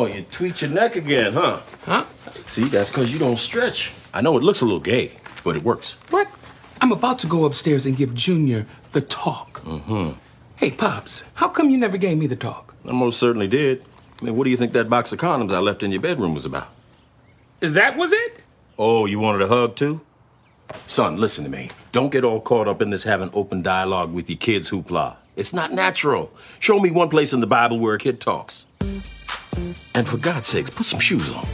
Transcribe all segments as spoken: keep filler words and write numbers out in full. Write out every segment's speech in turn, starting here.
Oh, you tweaked your neck again, huh? Huh? See, that's because you don't stretch. I know it looks a little gay, but it works. What? I'm about to go upstairs and give Junior the talk. Mm-hmm. Hey, Pops, how come you never gave me the talk? I most certainly did. I mean, what do you think that box of condoms I left in your bedroom was about? That was it? Oh, you wanted a hug, too? Son, listen to me. Don't get all caught up in this having open dialogue with your kids' hoopla. It's not natural. Show me one place in the Bible where a kid talks. And for God's sakes, put some shoes on.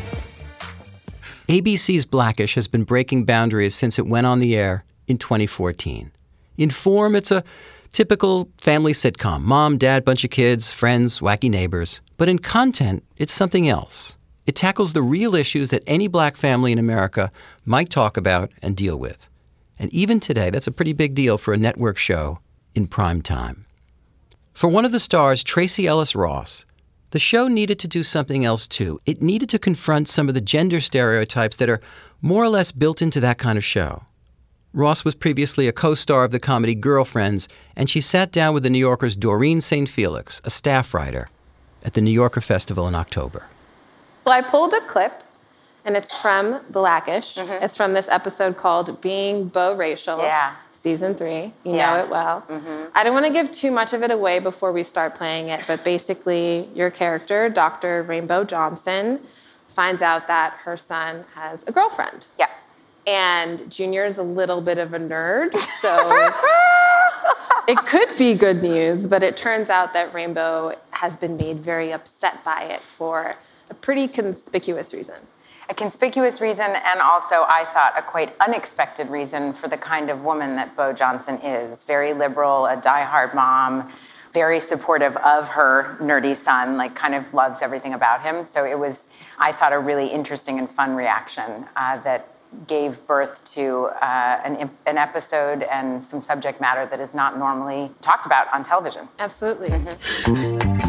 A B C's Blackish has been breaking boundaries since it went on the air in twenty fourteen. In form, it's a typical family sitcom. Mom, dad, bunch of kids, friends, wacky neighbors. But in content, it's something else. It tackles the real issues that any black family in America might talk about and deal with. And even today, that's a pretty big deal for a network show in prime time. For one of the stars, Tracee Ellis Ross, the show needed to do something else too. It needed to confront some of the gender stereotypes that are more or less built into that kind of show. Ross was previously a co-star of the comedy Girlfriends, and she sat down with the New Yorker's Doreen Saint Felix, a staff writer, at the New Yorker Festival in October. So I pulled a clip, and it's from Blackish. Mm-hmm. It's from this episode called Being Bo-Racial, yeah. season three. You yeah. know it well. Mm-hmm. I don't want to give too much of it away before we start playing it, but basically your character, Doctor Rainbow Johnson, finds out that her son has a girlfriend. Yeah. And Junior's a little bit of a nerd, so it could be good news, but it turns out that Rainbow has been made very upset by it for a pretty conspicuous reason. A conspicuous reason, and also, I thought, a quite unexpected reason for the kind of woman that Bo Johnson is. Very liberal, a diehard mom, very supportive of her nerdy son, like kind of loves everything about him. So it was, I thought, a really interesting and fun reaction uh, that gave birth to uh, an, an episode and some subject matter that is not normally talked about on television. Absolutely. Mm-hmm.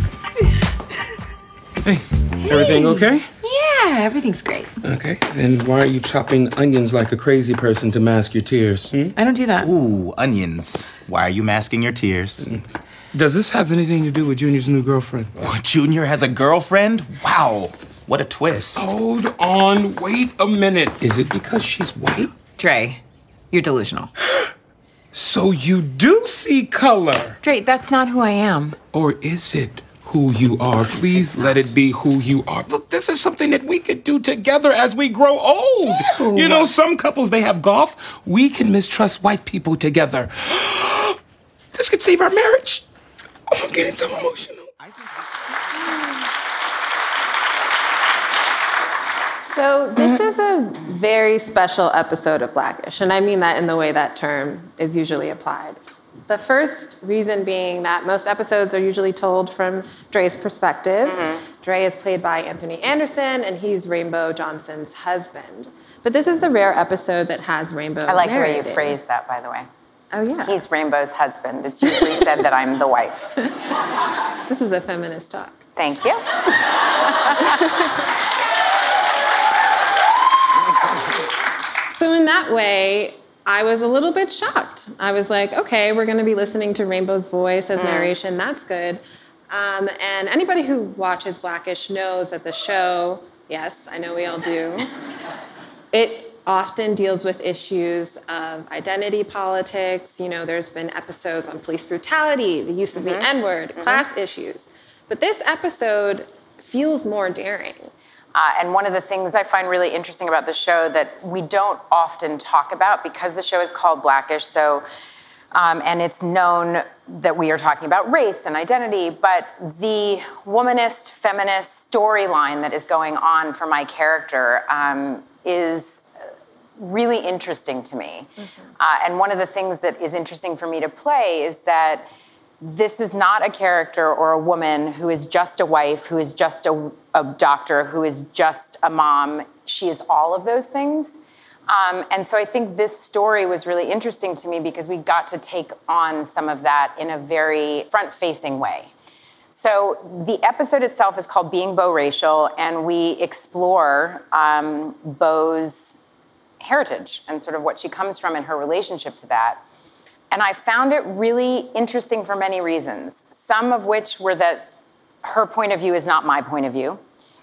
Hey, hey, everything okay? Yeah, everything's great. Okay, then why are you chopping onions like a crazy person to mask your tears? Hmm? I don't do that. Ooh, onions. Why are you masking your tears? Does this have anything to do with Junior's new girlfriend? What, Junior has a girlfriend? Wow, what a twist. Hold on, wait a minute. Is it because she's white? Dre, you're delusional. So you do see color? Dre, that's not who I am. Or is it who you are? Please let it be who you are. Look, this is something that we could do together as we grow old. Ew. You know, some couples, they have golf. We can mistrust white people together. This could save our marriage. Oh, I'm getting so emotional. So this is a very special episode of Blackish, and I mean that in the way that term is usually applied. The first reason being that most episodes are usually told from Dre's perspective. Mm-hmm. Dre is played by Anthony Anderson, and he's Rainbow Johnson's husband. But this is the rare episode that has Rainbow I like narrating. the way you phrased that, by the way. Oh, yeah. He's Rainbow's husband. It's usually said that I'm the wife. This is a feminist talk. Thank you. So in that way, I was a little bit shocked. I was like, okay, we're going to be listening to Rainbow's voice as mm. narration. That's good. Um, and anybody who watches Blackish knows that the show, yes, I know we all do, it often deals with issues of identity politics. You know, there's been episodes on police brutality, the use of mm-hmm. the N-word, mm-hmm. class issues. But this episode feels more daring. Uh, and one of the things I find really interesting about the show that we don't often talk about, because the show is called Blackish, so um, and it's known that we are talking about race and identity, but the womanist, feminist storyline that is going on for my character um, is really interesting to me. Mm-hmm. Uh, and one of the things that is interesting for me to play is that this is not a character or a woman who is just a wife, who is just a, a doctor, who is just a mom. She is all of those things. Um, and so I think this story was really interesting to me because we got to take on some of that in a very front-facing way. So the episode itself is called Being Bo-Racial, and we explore um, Bo's heritage and sort of what she comes from and her relationship to that. And I found it really interesting for many reasons, some of which were that her point of view is not my point of view.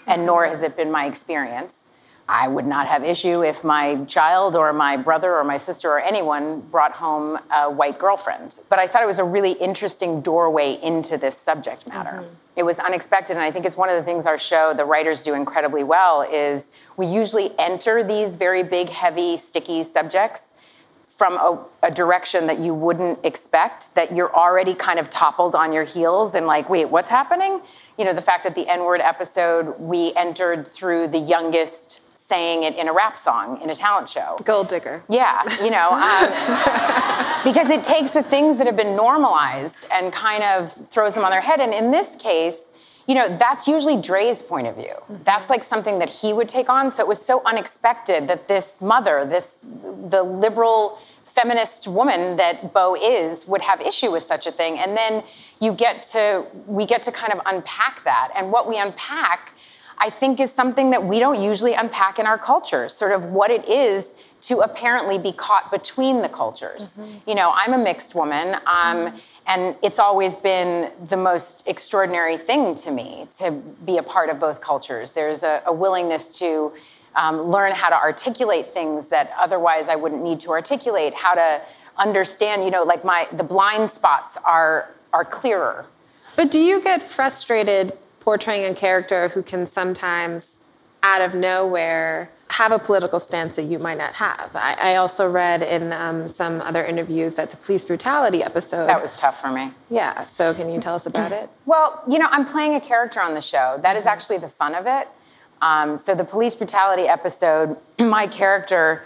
and nor has it been my experience. I would not have issue if my child or my brother or my sister or anyone brought home a white girlfriend. But I thought it was a really interesting doorway into this subject matter. Mm-hmm. It was unexpected, and I think it's one of the things our show, the writers do incredibly well, is we usually enter these very big, heavy, sticky subjects from a, a direction that you wouldn't expect, that you're already kind of toppled on your heels and like, wait, what's happening? You know, the fact that the N-word episode, we entered through the youngest saying it in a rap song in a talent show. Gold digger. Yeah, you know, um, because it takes the things that have been normalized and kind of throws them on their head. And in this case, you know, that's usually Dre's point of view. Mm-hmm. That's like something that he would take on. So it was so unexpected that this mother, this the liberal feminist woman that Bo is, would have issue with such a thing. And then you get to, we get to kind of unpack that. And what we unpack, I think, is something that we don't usually unpack in our culture, sort of what it is to apparently be caught between the cultures. Mm-hmm. You know, I'm a mixed woman, um, mm-hmm. and it's always been the most extraordinary thing to me to be a part of both cultures. There's a, a willingness to um, learn how to articulate things that otherwise I wouldn't need to articulate, how to understand, you know, like my the blind spots are are clearer. But do you get frustrated portraying a character who can sometimes, out of nowhere, have a political stance that you might not have? I, I also read in um, some other interviews that the police brutality episode... That was tough for me. Yeah, so can you tell us about it? Well, you know, I'm playing a character on the show. That is actually the fun of it. Um, so the police brutality episode, my character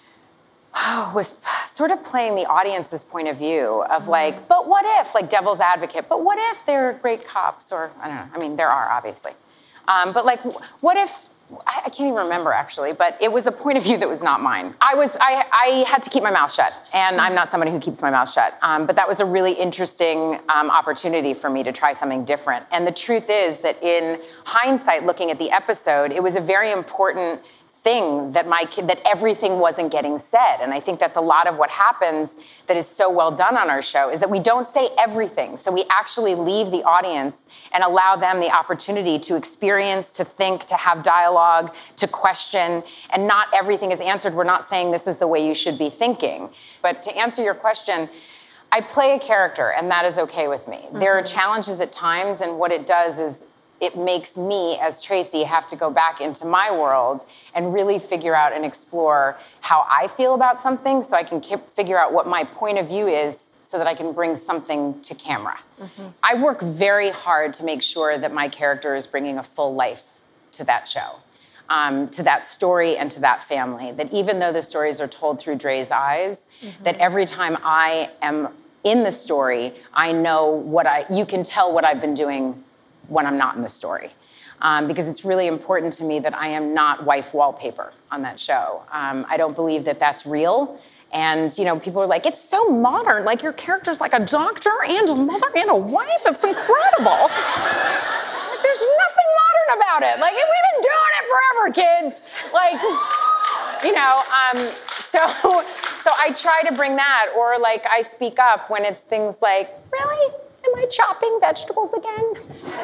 was sort of playing the audience's point of view of like, mm-hmm. but what if, like devil's advocate, but what if they're great cops? Or, I don't know, I mean, there are, obviously. Um, but like, what if, I, I can't even remember actually, but it was a point of view that was not mine. I was, I, I had to keep my mouth shut, and I'm not somebody who keeps my mouth shut. Um, but that was a really interesting um, opportunity for me to try something different. And the truth is that in hindsight, looking at the episode, it was a very important thing that my kid, that everything wasn't getting said. And I think that's a lot of what happens that is so well done on our show, is that we don't say everything. So we actually leave the audience and allow them the opportunity to experience, to think, to have dialogue, to question, and not everything is answered. We're not saying this is the way you should be thinking. But to answer your question, I play a character, and that is okay with me. Mm-hmm. There are challenges at times, and what it does is it makes me, as Tracy, have to go back into my world and really figure out and explore how I feel about something, so I can keep, figure out what my point of view is, so that I can bring something to camera. Mm-hmm. I work very hard to make sure that my character is bringing a full life to that show, um, to that story and to that family. That even though the stories are told through Dre's eyes, mm-hmm. that every time I am in the story, I know what I, you can tell what I've been doing when I'm not in the story. Um, because it's really important to me that I am not wife wallpaper on that show. Um, I don't believe that that's real. And, you know, people are like, it's so modern. Like, your character's like a doctor and a mother and a wife. It's incredible. Like, there's nothing modern about it. Like, we've been doing it forever, kids. Like, you know, um, so, so I try to bring that, or like I speak up when it's things like, really? Am I chopping vegetables again?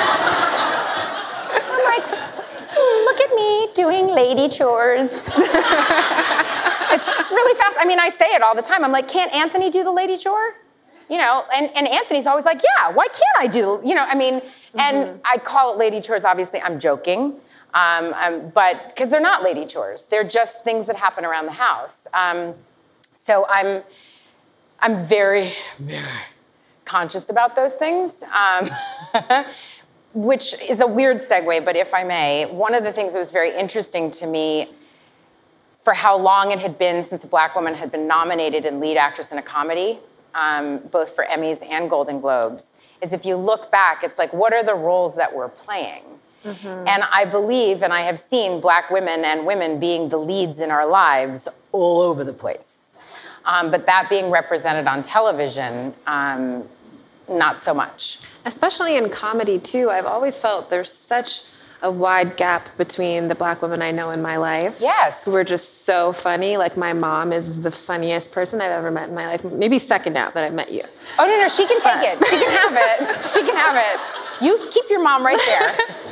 I'm like, mm, look at me doing lady chores. It's really fast. I mean, I say it all the time. I'm like, can't Anthony do the lady chore? You know, and, and Anthony's always like, yeah, why can't I do, you know, I mean, mm-hmm. and I call it lady chores, obviously, I'm joking, um, um, but, because they're not lady chores. They're just things that happen around the house. Um, so I'm, I'm very, very conscious about those things, um, which is a weird segue, but if I may, one of the things that was very interesting to me for how long it had been since a Black woman had been nominated in lead actress in a comedy, um, both for Emmys and Golden Globes, is if you look back, it's like, what are the roles that we're playing? Mm-hmm. And I believe, and I have seen Black women and women being the leads in our lives all over the place. Um, but that being represented on television, um, not so much. Especially in comedy, too. I've always felt there's such a wide gap between the Black women I know in my life. Yes. Who are just so funny. Like, my mom is the funniest person I've ever met in my life. Maybe second now that I've met you. Oh, no, no, she can take it. She can have it. She can have it. You keep your mom right there.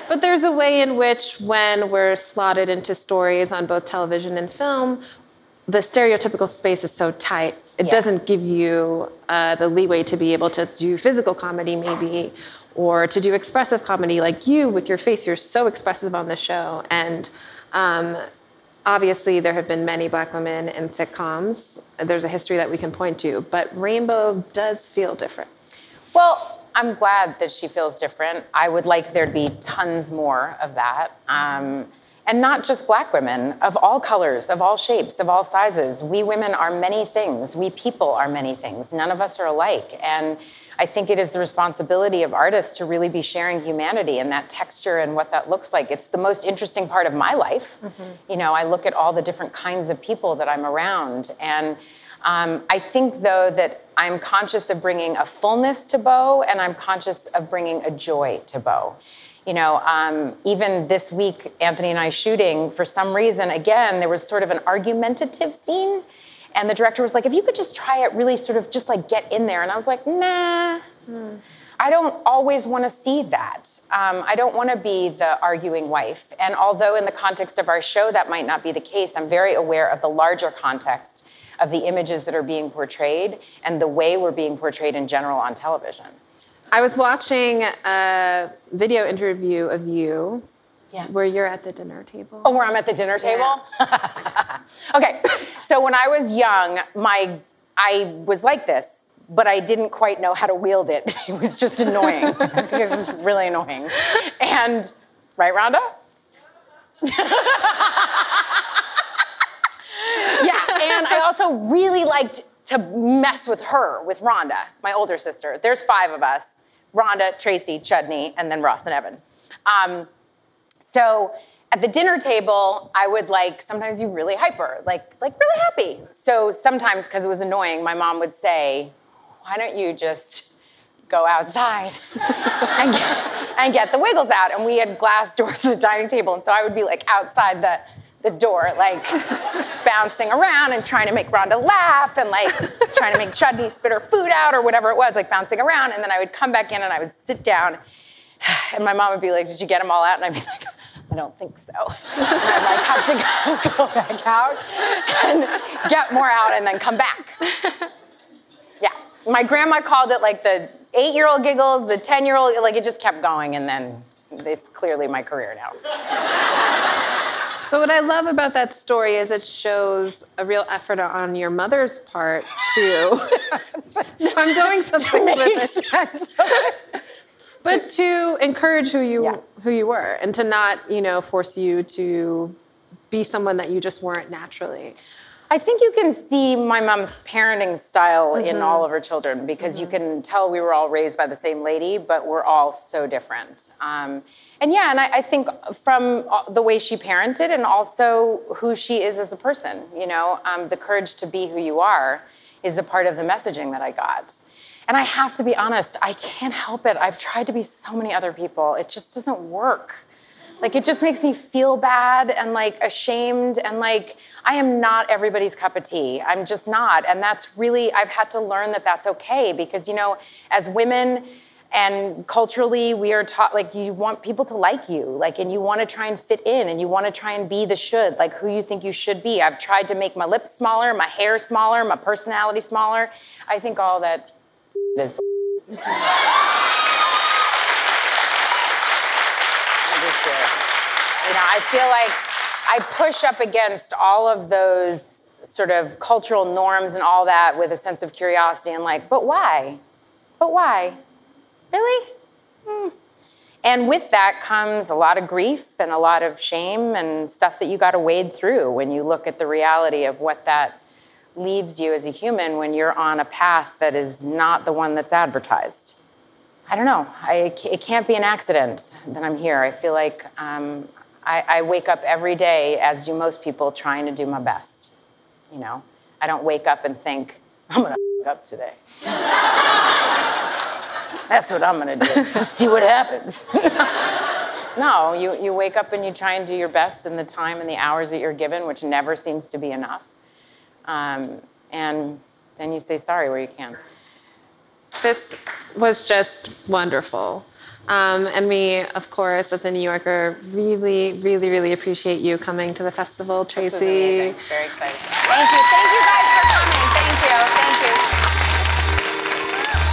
But there's a way in which when we're slotted into stories on both television and film, the stereotypical space is so tight. It Yeah. doesn't give you uh, the leeway to be able to do physical comedy maybe, or to do expressive comedy like you with your face. You're so expressive on the show. And um, obviously there have been many black women in sitcoms. There's a history that we can point to, but Rainbow does feel different. Well, I'm glad that she feels different. I would like there to be tons more of that. Um, and not just black women, of all colors, of all shapes, of all sizes. We women are many things. We people are many things. None of us are alike. And I think it is the responsibility of artists to really be sharing humanity and that texture and what that looks like. It's the most interesting part of my life. Mm-hmm. You know, I look at all the different kinds of people that I'm around. And Um, I think, though, that I'm conscious of bringing a fullness to Beau, and I'm conscious of bringing a joy to Beau. You know, um, even this week, Anthony and I shooting, for some reason, again, there was sort of an argumentative scene, and the director was like, if you could just try it, really sort of just like get in there. And I was like, nah, hmm. I don't always want to see that. Um, I don't want to be the arguing wife. And although in the context of our show that might not be the case, I'm very aware of the larger context of the images that are being portrayed and the way we're being portrayed in general on television. I was watching a video interview of you yeah. where you're at the dinner table. Oh, where I'm at the dinner table? Yeah. Okay, so when I was young, my I was like this, but I didn't quite know how to wield it. It was just annoying. I think it was just really annoying. And, right, Rhonda? Yeah, and I also really liked to mess with her, with Rhonda, my older sister. There's five of us, Rhonda, Tracy, Chudney, and then Ross and Evan. Um, so at the dinner table, I would like, sometimes be really hyper, like, like really happy. So sometimes, because it was annoying, my mom would say, why don't you just go outside and, get, and get the Wiggles out? And we had glass doors to the dining table, and so I would be like outside the the door, like bouncing around and trying to make Rhonda laugh and like trying to make Chudney spit her food out or whatever it was, like bouncing around. And then I would come back in and I would sit down and my mom would be like, did you get them all out? And I'd be like, I don't think so. And I'd like have to go, go back out and get more out and then come back. Yeah, my grandma called it like the eight-year-old giggles, the ten-year-old, like it just kept going, and then it's clearly my career now. But what I love about that story is it shows a real effort on your mother's part to, no, I'm going something with it, but to encourage who you yeah. who you were and to not, you know, force you to be someone that you just weren't naturally. I think you can see my mom's parenting style mm-hmm. in all of her children because mm-hmm. you can tell we were all raised by the same lady, but we're all so different. Um, and yeah, and I, I think from the way she parented and also who she is as a person, you know, um, the courage to be who you are is a part of the messaging that I got. And I have to be honest, I can't help it. I've tried to be so many other people. It just doesn't work. Like, it just makes me feel bad and, like, ashamed. And, like, I am not everybody's cup of tea. I'm just not. And that's really, I've had to learn that that's okay. Because, you know, as women and culturally, we are taught, like, you want people to like you. Like, and you want to try and fit in. And you want to try and be the should, like, who you think you should be. I've tried to make my lips smaller, my hair smaller, my personality smaller. I think all that is You know, I feel like I push up against all of those sort of cultural norms and all that with a sense of curiosity and like, but why? But why? Really? Hmm. And with that comes a lot of grief and a lot of shame and stuff that you got to wade through when you look at the reality of what that leaves you as a human when you're on a path that is not the one that's advertised. I don't know. I, it can't be an accident that I'm here. I feel like um, I, I wake up every day, as do most people, trying to do my best. You know, I don't wake up and think, I'm gonna f*** up today. That's what I'm gonna do. Just see what happens. No, you, you wake up and you try and do your best in the time and the hours that you're given, which never seems to be enough. Um, and then you say sorry where you can. This was just wonderful. Um, and we, of course, at the New Yorker, really, really, really appreciate you coming to the festival, Tracy. This was amazing. Very excited. Thank you. Thank you guys for coming. Thank you.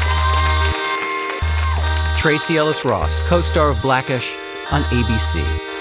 Thank you. Tracy Ellis Ross, co-star of Blackish on A B C.